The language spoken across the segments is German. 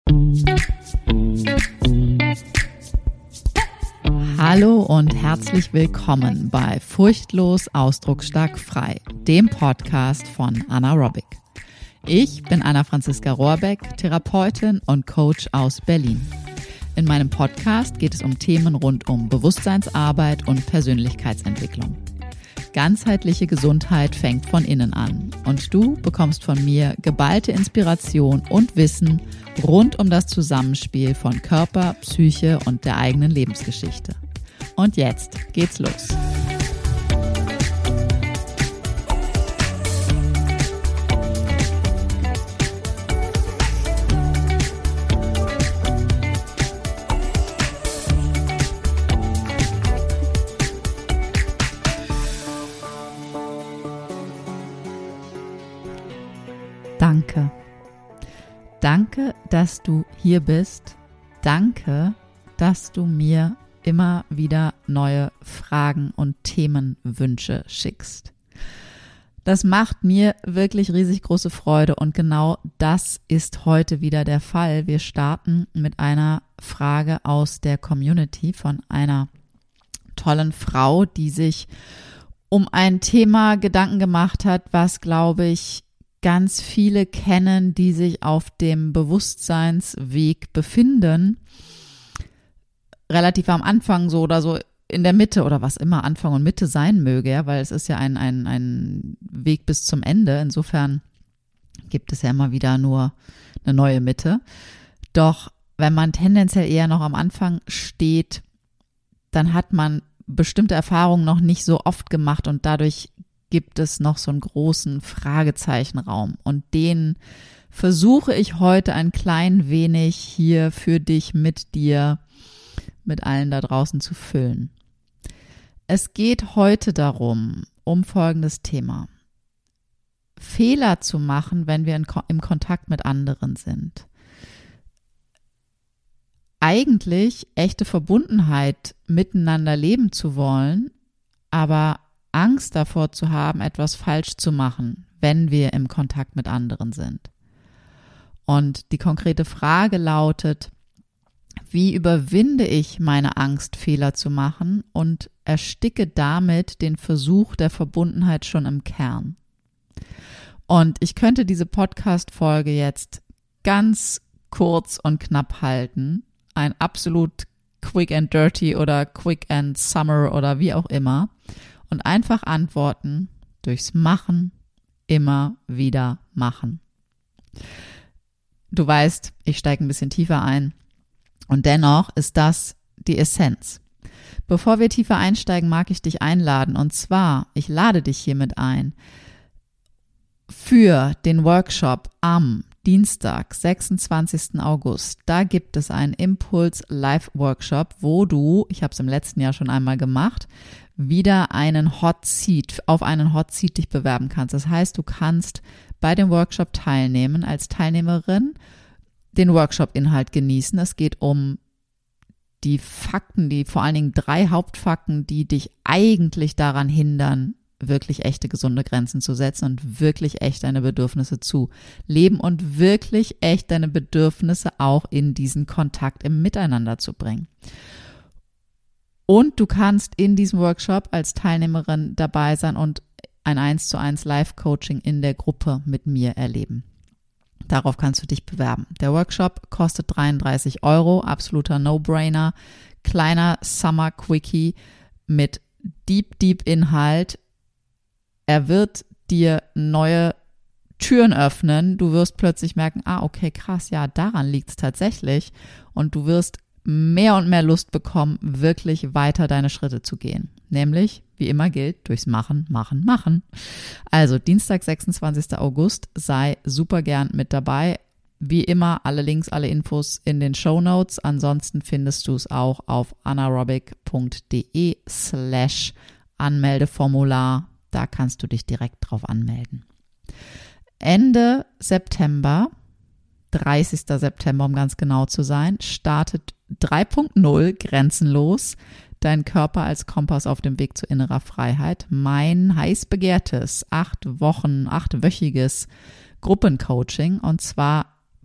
Hallo und herzlich willkommen bei Furchtlos Ausdrucksstark frei, dem Podcast von Anna Robic. Ich bin Anna-Franziska Rohrbeck, Therapeutin und Coach aus Berlin. In meinem Podcast geht es um Themen rund um Bewusstseinsarbeit und Persönlichkeitsentwicklung. Ganzheitliche Gesundheit fängt von innen an und du bekommst von mir geballte Inspiration und Wissen rund um das Zusammenspiel von Körper, Psyche und der eigenen Lebensgeschichte. Und jetzt geht's los. Danke. Danke, dass du hier bist. Danke, dass du mir immer wieder neue Fragen und Themenwünsche schickst. Das macht mir wirklich riesig große Freude und genau das ist heute wieder der Fall. Wir starten mit einer Frage aus der Community von einer tollen Frau, die sich um ein Thema Gedanken gemacht hat, was, glaube ich, ganz viele kennen, die sich auf dem Bewusstseinsweg befinden, relativ am Anfang so oder so in der Mitte oder was immer Anfang und Mitte sein möge, ja, weil es ist ja ein Weg bis zum Ende. Insofern gibt es ja immer wieder nur eine neue Mitte. Doch wenn man tendenziell eher noch am Anfang steht, dann hat man bestimmte Erfahrungen noch nicht so oft gemacht und dadurch gibt es noch so einen großen Fragezeichenraum und den versuche ich heute ein klein wenig hier für dich, mit dir, mit allen da draußen zu füllen. Es geht heute um folgendes Thema. Fehler zu machen, wenn wir im Kontakt mit anderen sind. Eigentlich echte Verbundenheit miteinander leben zu wollen, aber Angst davor zu haben, etwas falsch zu machen, wenn wir im Kontakt mit anderen sind. Und die konkrete Frage lautet, wie überwinde ich meine Angst, Fehler zu machen und ersticke damit den Versuch der Verbundenheit schon im Kern? Und ich könnte diese Podcast-Folge jetzt ganz kurz und knapp halten, ein absolut quick and dirty oder quick and summer oder wie auch immer, und einfach antworten durchs Machen, immer wieder machen. Du weißt, ich steige ein bisschen tiefer ein und dennoch ist das die Essenz. Bevor wir tiefer einsteigen, mag ich dich einladen und zwar, ich lade dich hiermit ein für den Workshop am Dienstag, 26. August. Da gibt es einen Impuls-Live-Workshop, wo du, ich habe es im letzten Jahr schon einmal gemacht, wieder auf einen Hot Seat dich bewerben kannst. Das heißt, du kannst bei dem Workshop teilnehmen, als Teilnehmerin den Workshop-Inhalt genießen. Es geht um die Fakten, vor allen Dingen 3 Hauptfakten, die dich eigentlich daran hindern, wirklich echte gesunde Grenzen zu setzen und wirklich echt deine Bedürfnisse zu leben und wirklich echt deine Bedürfnisse auch in diesen Kontakt im Miteinander zu bringen. Und du kannst in diesem Workshop als Teilnehmerin dabei sein und ein 1:1 Live-Coaching in der Gruppe mit mir erleben. Darauf kannst du dich bewerben. Der Workshop kostet 33 €, absoluter No-Brainer, kleiner Summer-Quickie mit Deep Inhalt. Er wird dir neue Türen öffnen. Du wirst plötzlich merken, okay, krass, ja, daran liegt es tatsächlich. Und du wirst mehr und mehr Lust bekommen, wirklich weiter deine Schritte zu gehen. Nämlich, wie immer gilt, durchs Machen, Machen, Machen. Also Dienstag, 26. August, sei super gern mit dabei. Wie immer, alle Links, alle Infos in den Shownotes. Ansonsten findest du es auch auf annarobic.de/Anmeldeformular. Da kannst du dich direkt drauf anmelden. Ende September, 30. September, um ganz genau zu sein, startet 3.0 Grenzenlos, dein Körper als Kompass auf dem Weg zu innerer Freiheit. Mein heiß begehrtes 8-wöchiges Gruppencoaching, und zwar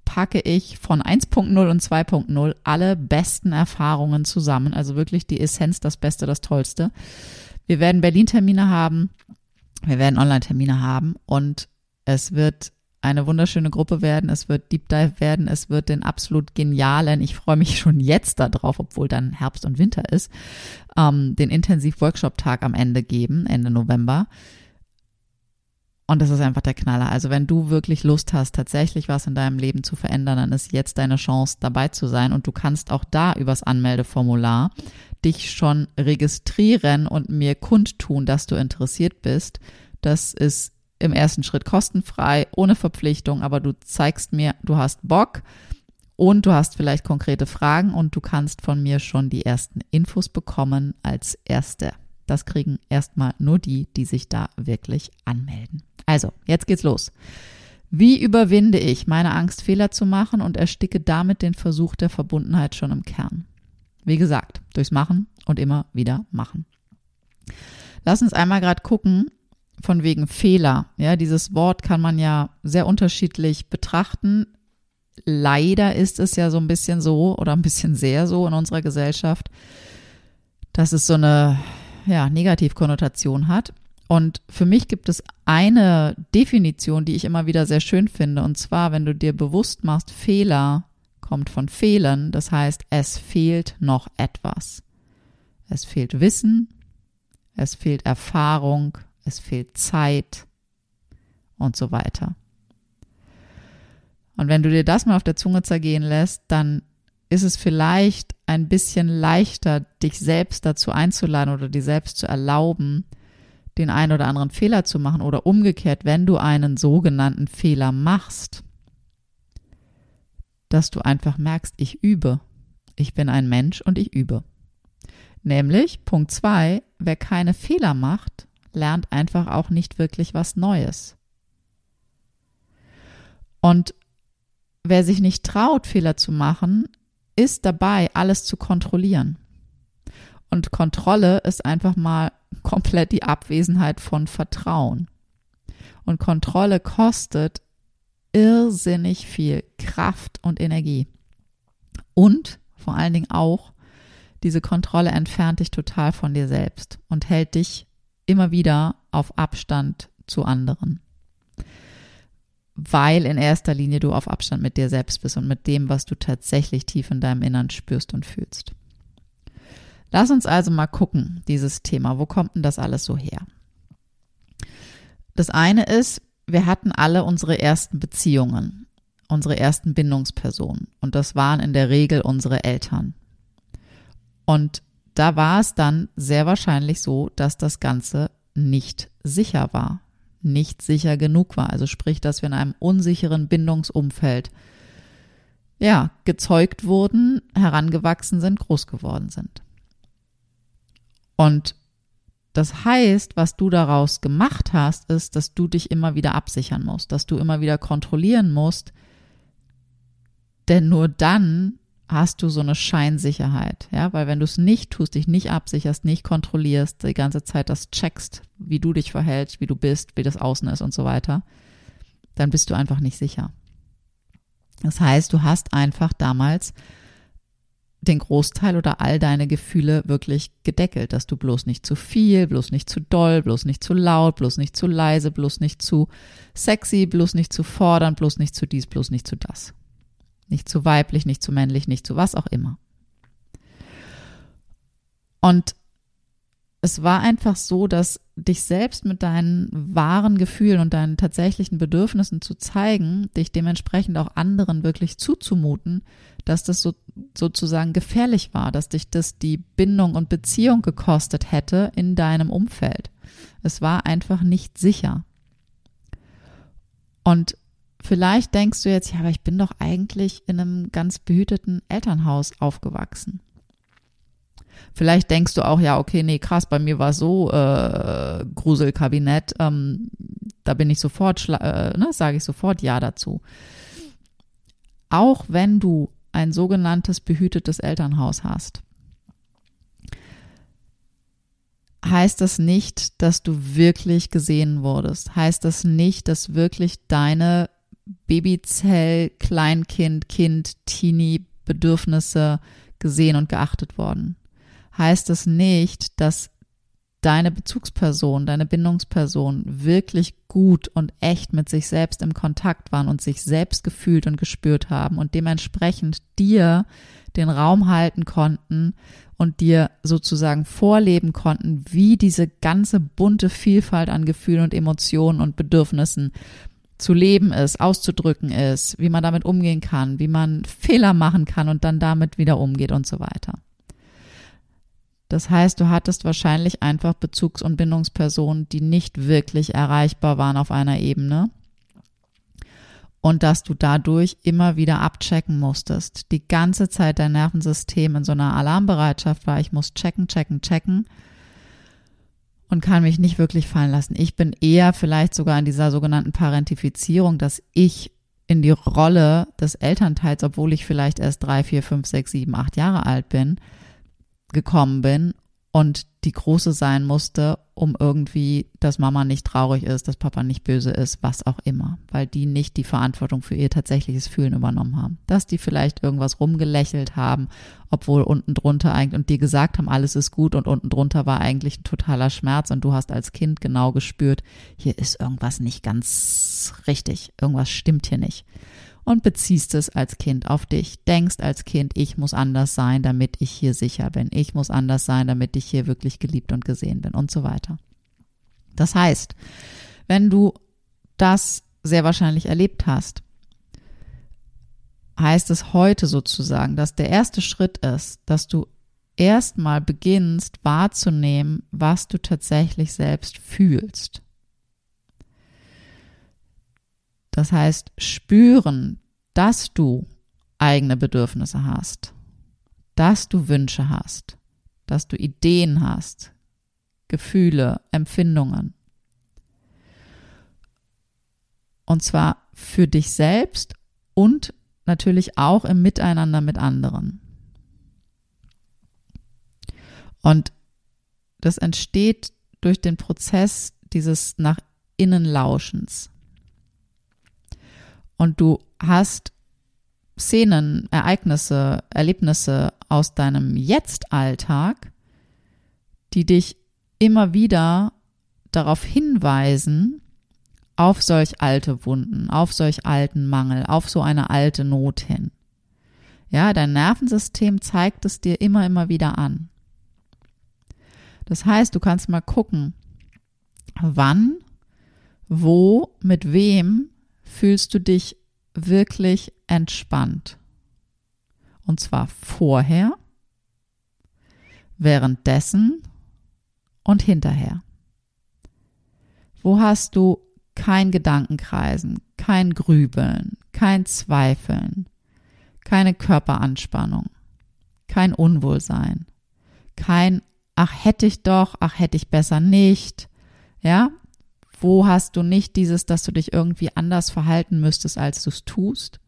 packe ich von 1.0 und 2.0 alle besten Erfahrungen zusammen, also wirklich die Essenz, das Beste, das Tollste. Wir werden Berlin-Termine haben, wir werden Online-Termine haben und es wird eine wunderschöne Gruppe werden, es wird Deep Dive werden, es wird den absolut genialen, ich freue mich schon jetzt darauf, obwohl dann Herbst und Winter ist, den Intensiv-Workshop-Tag am Ende geben, Ende November. Und das ist einfach der Knaller. Also wenn du wirklich Lust hast, tatsächlich was in deinem Leben zu verändern, dann ist jetzt deine Chance, dabei zu sein. Und du kannst auch da übers Anmeldeformular dich schon registrieren und mir kundtun, dass du interessiert bist. Das ist im ersten Schritt kostenfrei, ohne Verpflichtung, aber du zeigst mir, du hast Bock und du hast vielleicht konkrete Fragen und du kannst von mir schon die ersten Infos bekommen als Erste. Das kriegen erstmal nur die sich da wirklich anmelden. Also, jetzt geht's los. Wie überwinde ich meine Angst, Fehler zu machen und ersticke damit den Versuch der Verbundenheit schon im Kern? Wie gesagt, durchs Machen und immer wieder machen. Lass uns einmal gerade gucken, von wegen Fehler. Ja, dieses Wort kann man ja sehr unterschiedlich betrachten. Leider ist es ja so ein bisschen so oder ein bisschen sehr so in unserer Gesellschaft, dass es so eine Negativkonnotation hat. Und für mich gibt es eine Definition, die ich immer wieder sehr schön finde. Und zwar, wenn du dir bewusst machst, Fehler kommt von Fehlen. Das heißt, es fehlt noch etwas. Es fehlt Wissen, es fehlt Erfahrung, es fehlt Zeit und so weiter. Und wenn du dir das mal auf der Zunge zergehen lässt, dann ist es vielleicht ein bisschen leichter, dich selbst dazu einzuladen oder dir selbst zu erlauben, den einen oder anderen Fehler zu machen oder umgekehrt, wenn du einen sogenannten Fehler machst, dass du einfach merkst, ich übe. Ich bin ein Mensch und ich übe. Nämlich, Punkt 2, wer keine Fehler macht, lernt einfach auch nicht wirklich was Neues. Und wer sich nicht traut, Fehler zu machen, ist dabei, alles zu kontrollieren. Und Kontrolle ist einfach mal komplett die Abwesenheit von Vertrauen. Und Kontrolle kostet irrsinnig viel Kraft und Energie. Und vor allen Dingen auch, diese Kontrolle entfernt dich total von dir selbst und hält dich immer wieder auf Abstand zu anderen. Weil in erster Linie du auf Abstand mit dir selbst bist und mit dem, was du tatsächlich tief in deinem Innern spürst und fühlst. Lass uns also mal gucken, dieses Thema, wo kommt denn das alles so her? Das eine ist, wir hatten alle unsere ersten Beziehungen, unsere ersten Bindungspersonen und das waren in der Regel unsere Eltern. Und da war es dann sehr wahrscheinlich so, dass das Ganze nicht sicher war, nicht sicher genug war. Also sprich, dass wir in einem unsicheren Bindungsumfeld gezeugt wurden, herangewachsen sind, groß geworden sind. Und das heißt, was du daraus gemacht hast, ist, dass du dich immer wieder absichern musst, dass du immer wieder kontrollieren musst, denn nur dann hast du so eine Scheinsicherheit, ja, weil wenn du es nicht tust, dich nicht absicherst, nicht kontrollierst, die ganze Zeit das checkst, wie du dich verhältst, wie du bist, wie das Außen ist und so weiter, dann bist du einfach nicht sicher. Das heißt, du hast einfach damals den Großteil oder all deine Gefühle wirklich gedeckelt, dass du bloß nicht zu viel, bloß nicht zu doll, bloß nicht zu laut, bloß nicht zu leise, bloß nicht zu sexy, bloß nicht zu fordernd, bloß nicht zu dies, bloß nicht zu das. Nicht zu weiblich, nicht zu männlich, nicht zu was auch immer. Und es war einfach so, dass dich selbst mit deinen wahren Gefühlen und deinen tatsächlichen Bedürfnissen zu zeigen, dich dementsprechend auch anderen wirklich zuzumuten, dass das sozusagen gefährlich war, dass dich das die Bindung und Beziehung gekostet hätte in deinem Umfeld. Es war einfach nicht sicher. Und vielleicht denkst du jetzt, ja, aber ich bin doch eigentlich in einem ganz behüteten Elternhaus aufgewachsen. Vielleicht denkst du auch, ja, okay, nee, krass, bei mir war es so Gruselkabinett, da bin ich sofort, sage ich sofort Ja dazu. Auch wenn du ein sogenanntes behütetes Elternhaus hast, heißt das nicht, dass du wirklich gesehen wurdest. Heißt das nicht, dass wirklich deine Babyzell, Kleinkind, Kind, Teenie Bedürfnisse gesehen und geachtet worden. Heißt es nicht, dass deine Bezugsperson, deine Bindungsperson wirklich gut und echt mit sich selbst im Kontakt waren und sich selbst gefühlt und gespürt haben und dementsprechend dir den Raum halten konnten und dir sozusagen vorleben konnten, wie diese ganze bunte Vielfalt an Gefühlen und Emotionen und Bedürfnissen zu leben ist, auszudrücken ist, wie man damit umgehen kann, wie man Fehler machen kann und dann damit wieder umgeht und so weiter. Das heißt, du hattest wahrscheinlich einfach Bezugs- und Bindungspersonen, die nicht wirklich erreichbar waren auf einer Ebene und dass du dadurch immer wieder abchecken musstest. Die ganze Zeit dein Nervensystem in so einer Alarmbereitschaft war, ich muss checken und kann mich nicht wirklich fallen lassen. Ich bin eher vielleicht sogar in dieser sogenannten Parentifizierung, dass ich in die Rolle des Elternteils, obwohl ich vielleicht erst 3, 4, 5, 6, 7, 8 Jahre alt gekommen bin und die Große sein musste, um irgendwie, dass Mama nicht traurig ist, dass Papa nicht böse ist, was auch immer, weil die nicht die Verantwortung für ihr tatsächliches Fühlen übernommen haben. Dass die vielleicht irgendwas rumgelächelt haben, obwohl unten drunter eigentlich und die gesagt haben, alles ist gut und unten drunter war eigentlich ein totaler Schmerz und du hast als Kind genau gespürt, hier ist irgendwas nicht ganz richtig, irgendwas stimmt hier nicht. Und beziehst es als Kind auf dich. Denkst als Kind, ich muss anders sein, damit ich hier sicher bin. Ich muss anders sein, damit ich hier wirklich geliebt und gesehen bin und so weiter. Das heißt, wenn du das sehr wahrscheinlich erlebt hast, heißt es heute sozusagen, dass der erste Schritt ist, dass du erstmal beginnst wahrzunehmen, was du tatsächlich selbst fühlst. Das heißt, spüren, dass du eigene Bedürfnisse hast, dass du Wünsche hast, dass du Ideen hast, Gefühle, Empfindungen. Und zwar für dich selbst und natürlich auch im Miteinander mit anderen. Und das entsteht durch den Prozess dieses nach innen Lauschens. Und du hast Szenen, Ereignisse, Erlebnisse aus deinem Jetzt-Alltag, die dich immer wieder darauf hinweisen, auf solch alte Wunden, auf solch alten Mangel, auf so eine alte Not hin. Ja, dein Nervensystem zeigt es dir immer wieder an. Das heißt, du kannst mal gucken, wann, wo, mit wem fühlst du dich wirklich entspannt. Und zwar vorher, währenddessen und hinterher. Wo hast du kein Gedankenkreisen, kein Grübeln, kein Zweifeln, keine Körperanspannung, kein Unwohlsein, kein ach hätte ich doch, ach hätte ich besser nicht, ja? Wo hast du nicht dieses, dass du dich irgendwie anders verhalten müsstest, als du es tust?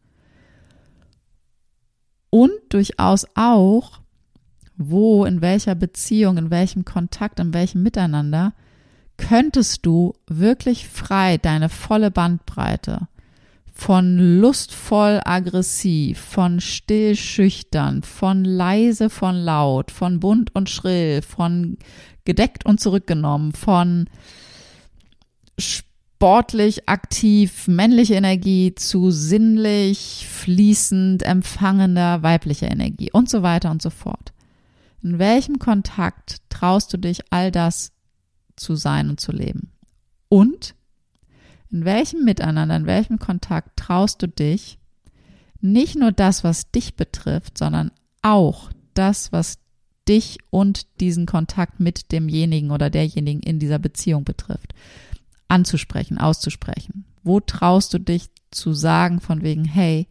Und durchaus auch, wo, in welcher Beziehung, in welchem Kontakt, in welchem Miteinander könntest du wirklich frei deine volle Bandbreite von lustvoll aggressiv, von still schüchtern, von leise von laut, von bunt und schrill, von gedeckt und zurückgenommen, von sportlich aktiv männliche Energie zu sinnlich fließend empfangender weiblicher Energie und so weiter und so fort. In welchem Kontakt traust du dich, all das zu sein und zu leben? Und in welchem Miteinander, in welchem Kontakt traust du dich, nicht nur das, was dich betrifft, sondern auch das, was dich und diesen Kontakt mit demjenigen oder derjenigen in dieser Beziehung betrifft, anzusprechen, auszusprechen? Wo traust du dich zu sagen von wegen, hey,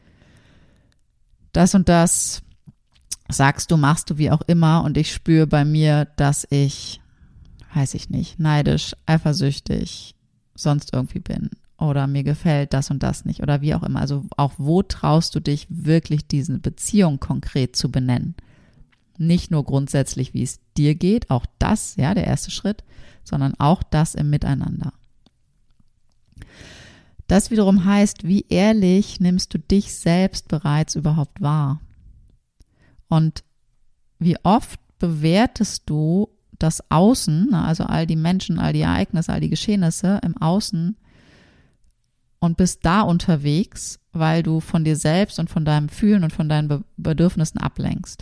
das und das sagst du, machst du wie auch immer und ich spüre bei mir, dass ich, weiß ich nicht, neidisch, eifersüchtig, sonst irgendwie bin oder mir gefällt das und das nicht oder wie auch immer. Also auch wo traust du dich wirklich diese Beziehung konkret zu benennen? Nicht nur grundsätzlich, wie es dir geht, auch das, ja, der erste Schritt, sondern auch das im Miteinander. Das wiederum heißt, wie ehrlich nimmst du dich selbst bereits überhaupt wahr? Und wie oft bewertest du das Außen, also all die Menschen, all die Ereignisse, all die Geschehnisse im Außen und bist da unterwegs, weil du von dir selbst und von deinem Fühlen und von deinen Bedürfnissen ablenkst.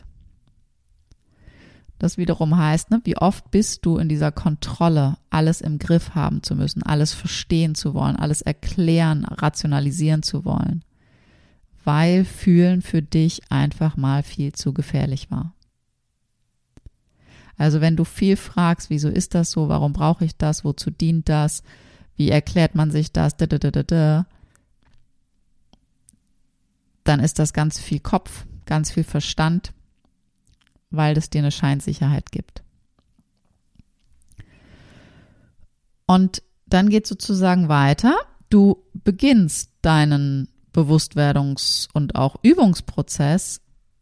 Das wiederum heißt, wie oft bist du in dieser Kontrolle, alles im Griff haben zu müssen, alles verstehen zu wollen, alles erklären, rationalisieren zu wollen, weil Fühlen für dich einfach mal viel zu gefährlich war. Also wenn du viel fragst, wieso ist das so, warum brauche ich das, wozu dient das, wie erklärt man sich das, dann ist das ganz viel Kopf, ganz viel Verstand, weil das dir eine Scheinsicherheit gibt. Und dann geht es sozusagen weiter. Du beginnst deinen Bewusstwerdungs- und auch Übungsprozess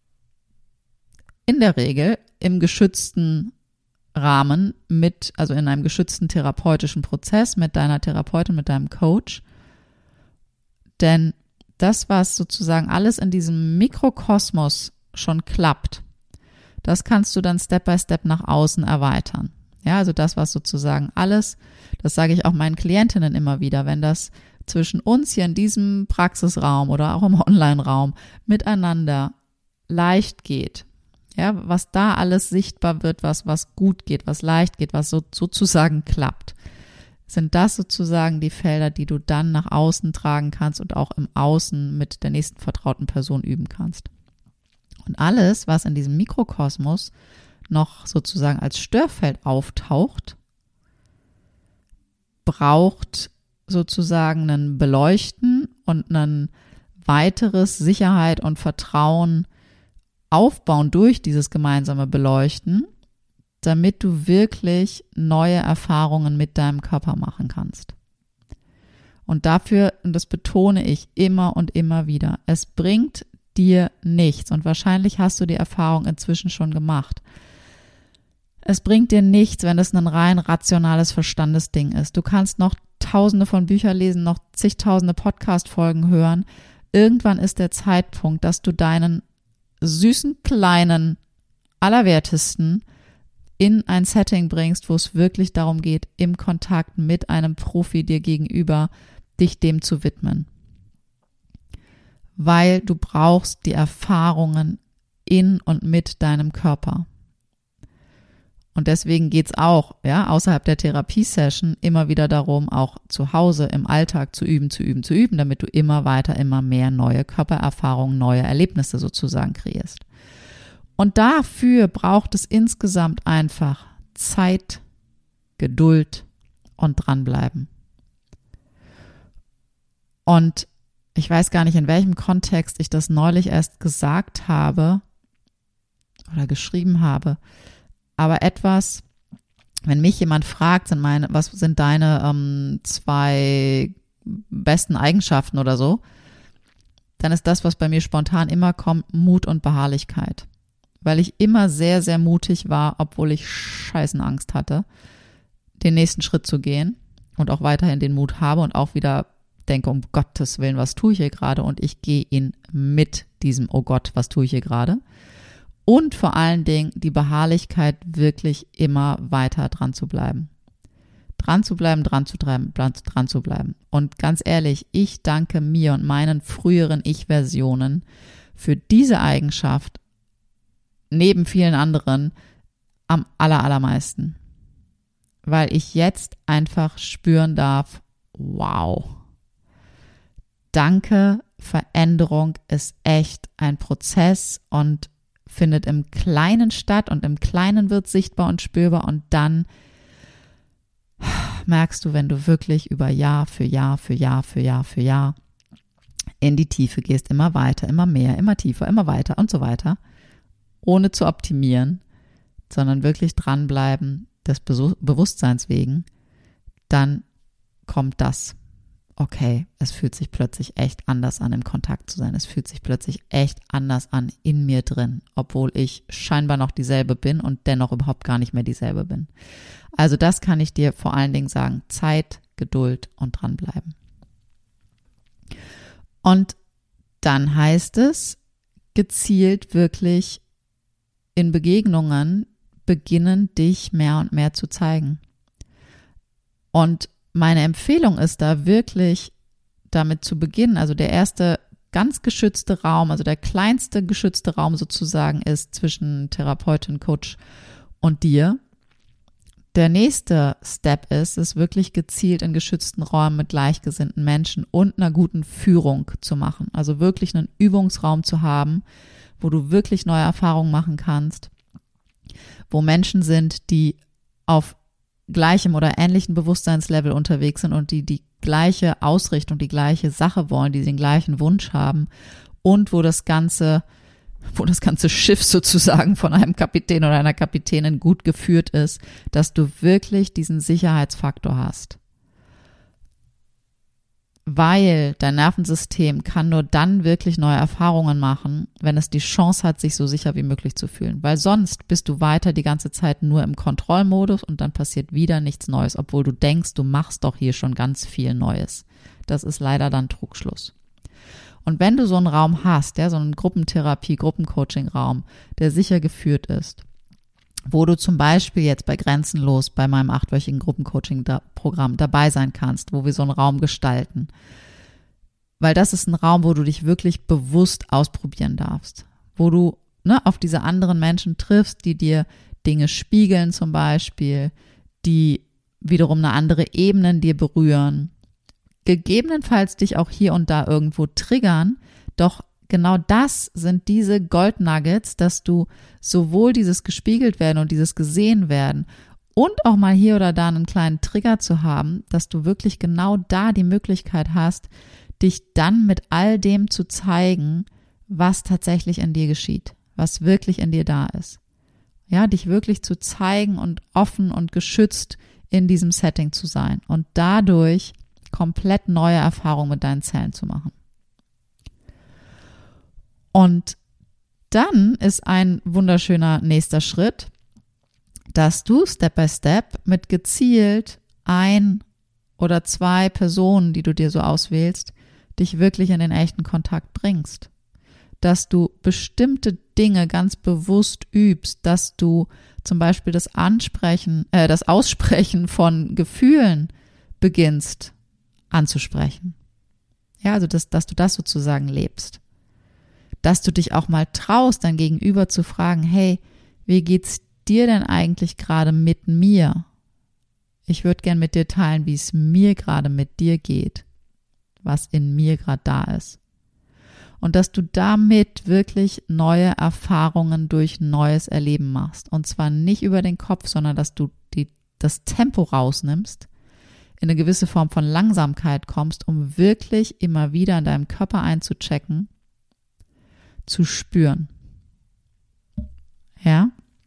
in der Regel im geschützten Rahmen also in einem geschützten therapeutischen Prozess mit deiner Therapeutin, mit deinem Coach. Denn das, was sozusagen alles in diesem Mikrokosmos schon klappt, das kannst du dann Step by Step nach außen erweitern. Ja, also das, was sozusagen alles, das sage ich auch meinen Klientinnen immer wieder, wenn das zwischen uns hier in diesem Praxisraum oder auch im Online-Raum miteinander leicht geht, ja, was da alles sichtbar wird, was gut geht, was leicht geht, was sozusagen klappt, sind das sozusagen die Felder, die du dann nach außen tragen kannst und auch im Außen mit der nächsten vertrauten Person üben kannst. Und alles, was in diesem Mikrokosmos noch sozusagen als Störfeld auftaucht, braucht sozusagen ein Beleuchten und ein weiteres Sicherheit und Vertrauen aufbauen durch dieses gemeinsame Beleuchten, damit du wirklich neue Erfahrungen mit deinem Körper machen kannst. Und dafür, und das betone ich immer und immer wieder, es bringt dir nichts, und wahrscheinlich hast du die Erfahrung inzwischen schon gemacht. Es bringt dir nichts, wenn es ein rein rationales Verstandesding ist. Du kannst noch tausende von Büchern lesen, noch zigtausende Podcast-Folgen hören. Irgendwann ist der Zeitpunkt, dass du deinen süßen, kleinen, Allerwertesten in ein Setting bringst, wo es wirklich darum geht, im Kontakt mit einem Profi dir gegenüber, dich dem zu widmen. Weil du brauchst die Erfahrungen in und mit deinem Körper. Und deswegen geht's auch, ja, außerhalb der Therapiesession immer wieder darum, auch zu Hause im Alltag zu üben, damit du immer weiter, immer mehr neue Körpererfahrungen, neue Erlebnisse sozusagen kreierst. Und dafür braucht es insgesamt einfach Zeit, Geduld und dranbleiben. Und ich weiß gar nicht, in welchem Kontext ich das neulich erst gesagt habe oder geschrieben habe, aber etwas, wenn mich jemand fragt, was sind deine 2 besten Eigenschaften oder so, dann ist das, was bei mir spontan immer kommt, Mut und Beharrlichkeit. Weil ich immer sehr, sehr mutig war, obwohl ich Scheißenangst hatte, den nächsten Schritt zu gehen und auch weiterhin den Mut habe und auch wieder denke, um Gottes Willen, was tue ich hier gerade? Und ich gehe ihn mit diesem, oh Gott, was tue ich hier gerade? Und vor allen Dingen die Beharrlichkeit, wirklich immer weiter dran zu bleiben. Dran zu bleiben. Und ganz ehrlich, ich danke mir und meinen früheren Ich-Versionen für diese Eigenschaft neben vielen anderen am allermeisten. Weil ich jetzt einfach spüren darf, wow, danke, Veränderung ist echt ein Prozess und findet im Kleinen statt und im Kleinen wird sichtbar und spürbar und dann merkst du, wenn du wirklich über Jahr für Jahr in die Tiefe gehst, immer weiter, immer mehr, immer tiefer, immer weiter und so weiter, ohne zu optimieren, sondern wirklich dranbleiben, des Bewusstseins wegen, dann kommt das. Okay, es fühlt sich plötzlich echt anders an, im Kontakt zu sein. Es fühlt sich plötzlich echt anders an in mir drin, obwohl ich scheinbar noch dieselbe bin und dennoch überhaupt gar nicht mehr dieselbe bin. Also das kann ich dir vor allen Dingen sagen. Zeit, Geduld und dranbleiben. Und dann heißt es, gezielt wirklich in Begegnungen beginnen, dich mehr und mehr zu zeigen. Und meine Empfehlung ist da wirklich damit zu beginnen. Also der erste ganz geschützte Raum, also der kleinste geschützte Raum sozusagen ist zwischen Therapeutin, Coach und dir. Der nächste Step ist, es wirklich gezielt in geschützten Räumen mit gleichgesinnten Menschen und einer guten Führung zu machen. Also wirklich einen Übungsraum zu haben, wo du wirklich neue Erfahrungen machen kannst, wo Menschen sind, die auf gleichem oder ähnlichen Bewusstseinslevel unterwegs sind und die gleiche Ausrichtung, die gleiche Sache wollen, die den gleichen Wunsch haben und wo das ganze Schiff sozusagen von einem Kapitän oder einer Kapitänin gut geführt ist, dass du wirklich diesen Sicherheitsfaktor hast. Weil dein Nervensystem kann nur dann wirklich neue Erfahrungen machen, wenn es die Chance hat, sich so sicher wie möglich zu fühlen. Weil sonst bist du weiter die ganze Zeit nur im Kontrollmodus und dann passiert wieder nichts Neues, obwohl du denkst, du machst doch hier schon ganz viel Neues. Das ist leider dann Trugschluss. Und wenn du so einen Raum hast, so einen Gruppentherapie, Gruppencoaching-Raum, der sicher geführt ist, wo du zum Beispiel jetzt bei Grenzenlos bei meinem 8-wöchigen Gruppencoaching-Programm dabei sein kannst, wo wir so einen Raum gestalten. Weil das ist ein Raum, wo du dich wirklich bewusst ausprobieren darfst, wo du auf diese anderen Menschen triffst, die dir Dinge spiegeln zum Beispiel, die wiederum eine andere Ebene in dir berühren, gegebenenfalls dich auch hier und da irgendwo triggern, doch genau das sind diese Gold Nuggets, dass du sowohl dieses gespiegelt werden und dieses gesehen werden und auch mal hier oder da einen kleinen Trigger zu haben, dass du wirklich genau da die Möglichkeit hast, dich dann mit all dem zu zeigen, was tatsächlich in dir geschieht, was wirklich in dir da ist. Ja, dich wirklich zu zeigen und offen und geschützt in diesem Setting zu sein und dadurch komplett neue Erfahrungen mit deinen Zellen zu machen. Und dann ist ein wunderschöner nächster Schritt, dass du Step by Step mit gezielt 1 oder 2 Personen, die du dir so auswählst, dich wirklich in den echten Kontakt bringst. Dass du bestimmte Dinge ganz bewusst übst, dass du zum Beispiel das Aussprechen von Gefühlen beginnst anzusprechen. Ja, also dass du das sozusagen lebst. Dass du dich auch mal traust, dein Gegenüber zu fragen, hey, wie geht's dir denn eigentlich gerade mit mir? Ich würde gern mit dir teilen, wie es mir gerade mit dir geht, was in mir gerade da ist. Und dass du damit wirklich neue Erfahrungen durch neues Erleben machst. Und zwar nicht über den Kopf, sondern dass du das Tempo rausnimmst, in eine gewisse Form von Langsamkeit kommst, um wirklich immer wieder in deinem Körper einzuchecken, zu spüren. Ja?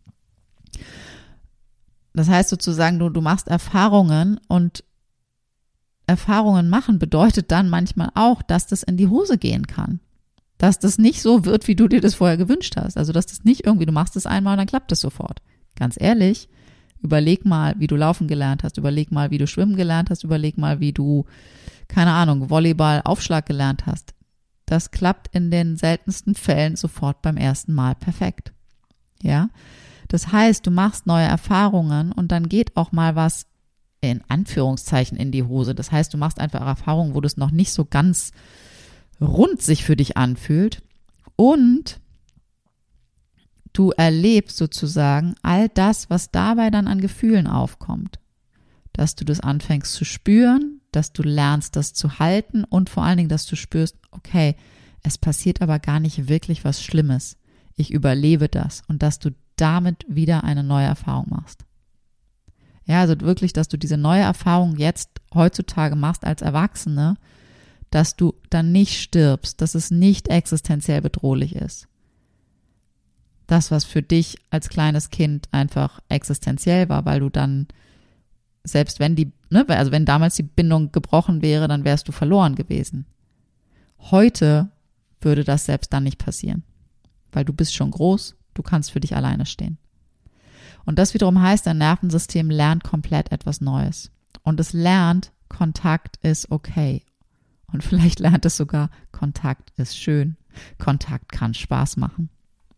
Das heißt sozusagen, du machst Erfahrungen und Erfahrungen machen bedeutet dann manchmal auch, dass das in die Hose gehen kann. Dass das nicht so wird, wie du dir das vorher gewünscht hast. Also, dass das nicht irgendwie, du machst es einmal und dann klappt es sofort. Ganz ehrlich, überleg mal, wie du laufen gelernt hast, überleg mal, wie du schwimmen gelernt hast, überleg mal, wie du, keine Ahnung, Volleyball, Aufschlag gelernt hast. Das klappt in den seltensten Fällen sofort beim ersten Mal perfekt. Ja? Das heißt, du machst neue Erfahrungen und dann geht auch mal was in Anführungszeichen in die Hose. Das heißt, du machst einfach Erfahrungen, wo das noch nicht so ganz rund sich für dich anfühlt und du erlebst sozusagen all das, was dabei dann an Gefühlen aufkommt. Dass du das anfängst zu spüren, dass du lernst, das zu halten und vor allen Dingen, dass du spürst, okay, es passiert aber gar nicht wirklich was Schlimmes. Ich überlebe das und dass du damit wieder eine neue Erfahrung machst. Ja, also wirklich, dass du diese neue Erfahrung jetzt heutzutage machst als Erwachsene, dass du dann nicht stirbst, dass es nicht existenziell bedrohlich ist. Das, was für dich als kleines Kind einfach existenziell war, weil du dann, selbst wenn wenn damals die Bindung gebrochen wäre, dann wärst du verloren gewesen. Heute würde das selbst dann nicht passieren, weil du bist schon groß, du kannst für dich alleine stehen. Und das wiederum heißt, dein Nervensystem lernt komplett etwas Neues. Und es lernt, Kontakt ist okay. Und vielleicht lernt es sogar, Kontakt ist schön. Kontakt kann Spaß machen.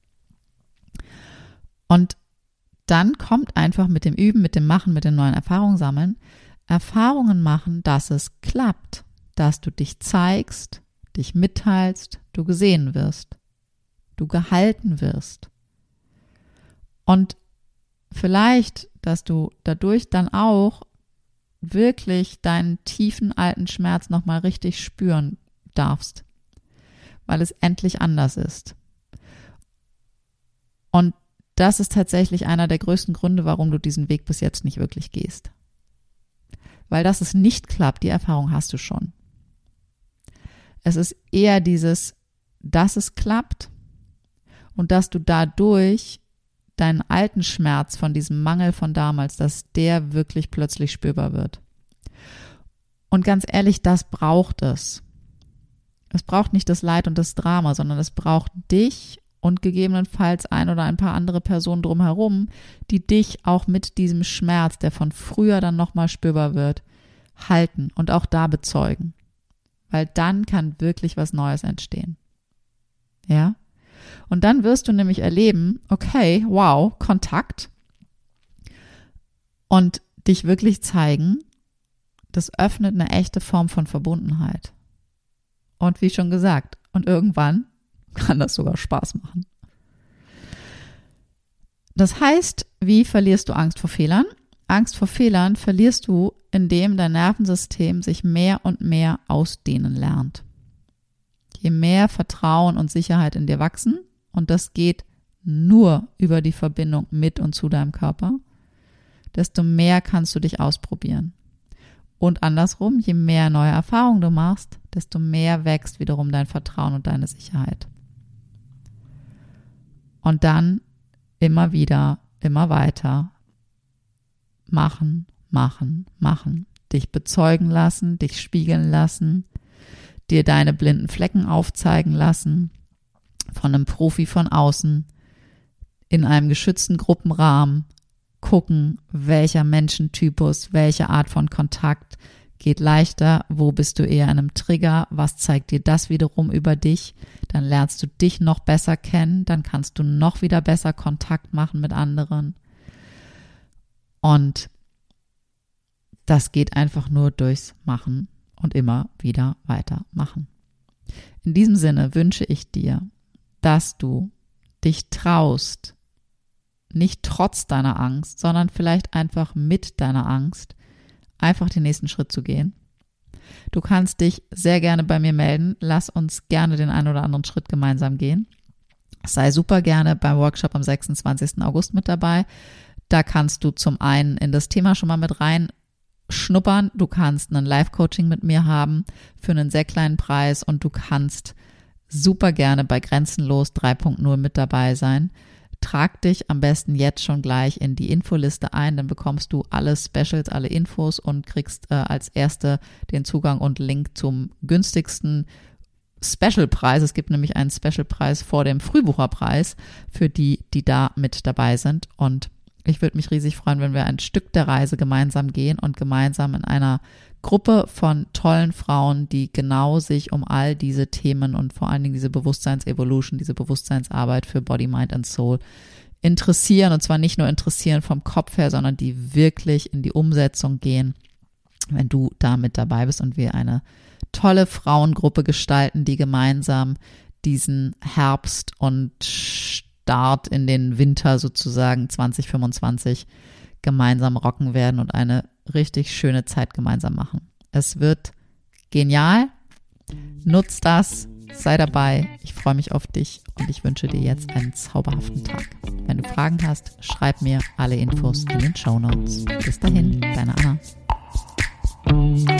Und dann kommt einfach mit dem Üben, mit dem Machen, mit den neuen Erfahrungen sammeln, Erfahrungen machen, dass es klappt, dass du dich zeigst, dich mitteilst, du gesehen wirst, du gehalten wirst. Und vielleicht, dass du dadurch dann auch wirklich deinen tiefen alten Schmerz nochmal richtig spüren darfst, weil es endlich anders ist. Und das ist tatsächlich einer der größten Gründe, warum du diesen Weg bis jetzt nicht wirklich gehst. Weil dass es nicht klappt, die Erfahrung hast du schon. Es ist eher dieses, dass es klappt und dass du dadurch deinen alten Schmerz von diesem Mangel von damals, dass der wirklich plötzlich spürbar wird. Und ganz ehrlich, das braucht es. Es braucht nicht das Leid und das Drama, sondern es braucht dich und gegebenenfalls ein oder ein paar andere Personen drumherum, die dich auch mit diesem Schmerz, der von früher dann nochmal spürbar wird, halten und auch da bezeugen. Weil dann kann wirklich was Neues entstehen. Ja? Und dann wirst du nämlich erleben, okay, wow, Kontakt und dich wirklich zeigen, das öffnet eine echte Form von Verbundenheit. Und wie schon gesagt, und irgendwann kann das sogar Spaß machen. Das heißt, wie verlierst du Angst vor Fehlern? Angst vor Fehlern verlierst du, indem dein Nervensystem sich mehr und mehr ausdehnen lernt. Je mehr Vertrauen und Sicherheit in dir wachsen, und das geht nur über die Verbindung mit und zu deinem Körper, desto mehr kannst du dich ausprobieren. Und andersrum, je mehr neue Erfahrungen du machst, desto mehr wächst wiederum dein Vertrauen und deine Sicherheit. Und dann immer wieder, immer weiter machen, machen, machen. Dich bezeugen lassen, dich spiegeln lassen, dir deine blinden Flecken aufzeigen lassen, von einem Profi von außen, in einem geschützten Gruppenrahmen, gucken, welcher Menschentypus, welche Art von Kontakt geht leichter, wo bist du eher in einem Trigger, was zeigt dir das wiederum über dich, dann lernst du dich noch besser kennen, dann kannst du noch wieder besser Kontakt machen mit anderen und das geht einfach nur durchs Machen und immer wieder weitermachen. In diesem Sinne wünsche ich dir, dass du dich traust, nicht trotz deiner Angst, sondern vielleicht einfach mit deiner Angst, einfach den nächsten Schritt zu gehen. Du kannst dich sehr gerne bei mir melden. Lass uns gerne den einen oder anderen Schritt gemeinsam gehen. Sei super gerne beim Workshop am 26. August mit dabei. Da kannst du zum einen in das Thema schon mal mit reinschnuppern. Du kannst ein Live-Coaching mit mir haben für einen sehr kleinen Preis und du kannst super gerne bei Grenzenlos 3.0 mit dabei sein. Trag dich am besten jetzt schon gleich in die Infoliste ein, dann bekommst du alle Specials, alle Infos und kriegst als Erste den Zugang und Link zum günstigsten Specialpreis. Es gibt nämlich einen Specialpreis vor dem Frühbucherpreis für die, die da mit dabei sind. Und ich würde mich riesig freuen, wenn wir ein Stück der Reise gemeinsam gehen und gemeinsam in einer Gruppe von tollen Frauen, die genau sich um all diese Themen und vor allen Dingen diese Bewusstseinsevolution, diese Bewusstseinsarbeit für Body, Mind and Soul interessieren. Und zwar nicht nur interessieren vom Kopf her, sondern die wirklich in die Umsetzung gehen, wenn du da mit dabei bist und wir eine tolle Frauengruppe gestalten, die gemeinsam diesen Herbst und Start in den Winter sozusagen 2025 gemeinsam rocken werden und eine richtig schöne Zeit gemeinsam machen. Es wird genial. Nutz das, sei dabei. Ich freue mich auf dich und ich wünsche dir jetzt einen zauberhaften Tag. Wenn du Fragen hast, schreib mir alle Infos in den Shownotes. Bis dahin, deine Anna.